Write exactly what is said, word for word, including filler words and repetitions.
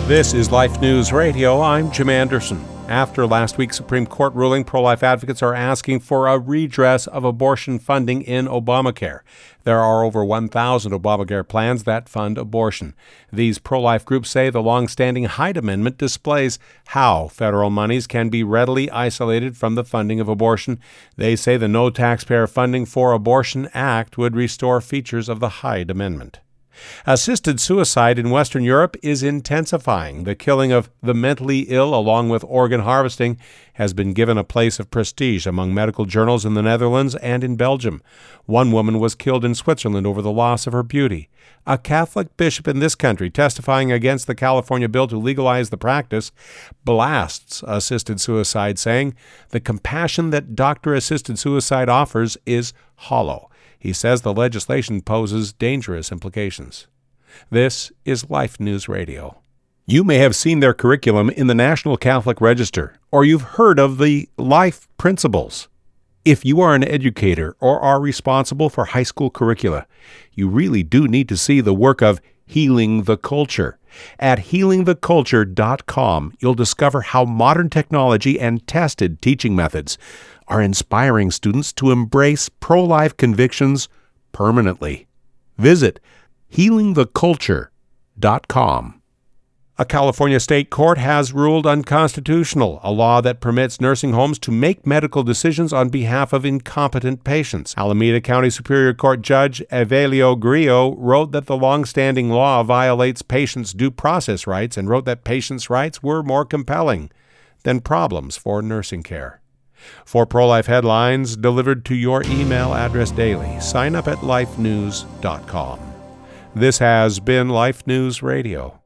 This is Life News Radio. I'm Jim Anderson. After last week's Supreme Court ruling, pro-life advocates are asking for a redress of abortion funding in Obamacare. There are over one thousand Obamacare plans that fund abortion. These pro-life groups say the long-standing Hyde Amendment displays how federal monies can be readily isolated from the funding of abortion. They say the No Taxpayer Funding for Abortion Act would restore features of the Hyde Amendment. Assisted suicide in Western Europe is intensifying. The killing of the mentally ill, along with organ harvesting, has been given a place of prestige among medical journals in the Netherlands and in Belgium. One woman was killed in Switzerland over the loss of her beauty. A Catholic bishop in this country, testifying against the California bill to legalize the practice, blasts assisted suicide, saying, "The compassion that doctor-assisted suicide offers is hollow." He says the legislation poses dangerous implications. This is Life News Radio. You may have seen their curriculum in the National Catholic Register, or you've heard of the Life Principles. If you are an educator or are responsible for high school curricula, you really do need to see the work of Healing the Culture. At healing the culture dot com, you'll discover how modern technology and tested teaching methods are inspiring students to embrace pro-life convictions permanently. Visit healing the culture dot com. A California state court has ruled unconstitutional a law that permits nursing homes to make medical decisions on behalf of incompetent patients. Alameda County Superior Court Judge Evelio Grillo wrote that the long-standing law violates patients' due process rights and wrote that patients' rights were more compelling than problems for nursing care. For pro-life headlines delivered to your email address daily, sign up at life news dot com. This has been Life News Radio.